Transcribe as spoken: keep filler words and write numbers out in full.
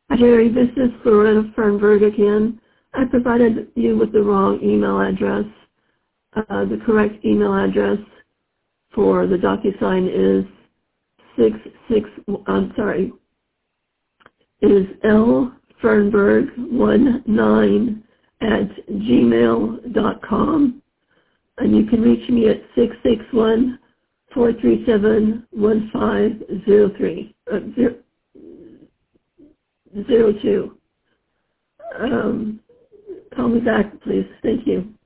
Hi, Jerry. This is Loretta Fernberg again. I provided you with the wrong email address. Uh, the correct email address for the DocuSign is six six. I'm sorry. Is L Fernberg one nine at gmail dot com, and you can reach me at six six one four three seven one five zero three uh, zero, zero two. Um, call me back, please. Thank you.